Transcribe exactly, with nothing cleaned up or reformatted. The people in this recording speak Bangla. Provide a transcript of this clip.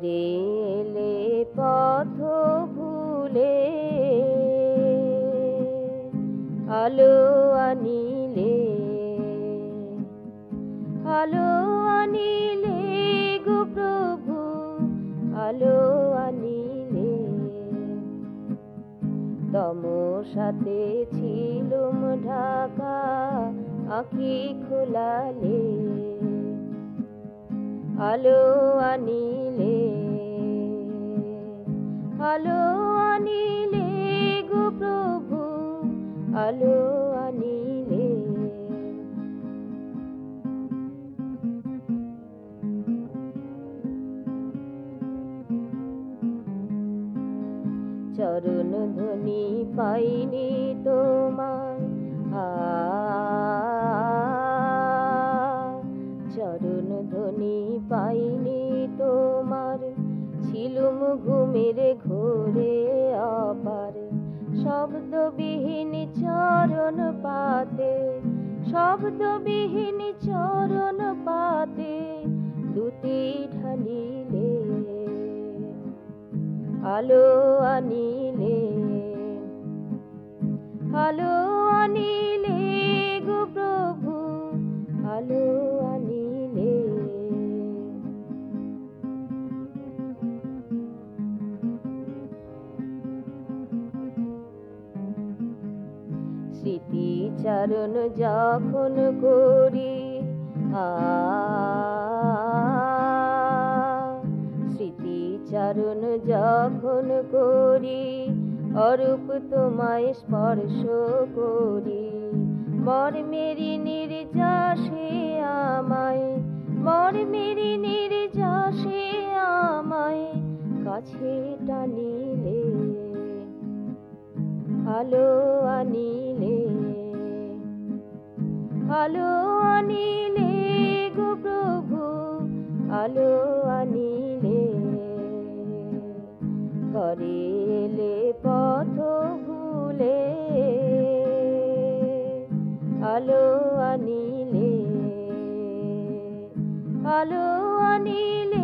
ঘরে এলে পথ ভুলে আলো আনিলে আলো আনিলে গো প্রভু আলো আনিলে তমসাতে ছিলুম ঢাকা আঁখি খোলালে আলো আনিলে আলো আনিলে গো প্রভু আলো আনিলে চরণ ধ্বনি পাইনি তোমার আ চরণ ধ্বনি পাইনি তোমার ছিলুম ঘুমের ঘোরে অপার শব্দবিহীন চরণ পাতে শব্দবিহীন চরণ পাতে দুটি ঢালিলে আলো আনিলে আলো আনিলে গো প্রভু আলো আনিলে স্মৃতিচারণ যখন করি আ স্মৃতিচারণ যখন করি অরূপ তোমায় স্পর্শ করি মর্মেরি নির্যাসে আমায় মর্মেরি নির্যাসে আমায় কাছে টানিলে আলো আনিলে আলো আনিলে গো প্রভু আলো আনিলে ঘরে এলে পথ ভুলে আলো আনিলে আলো আনিলে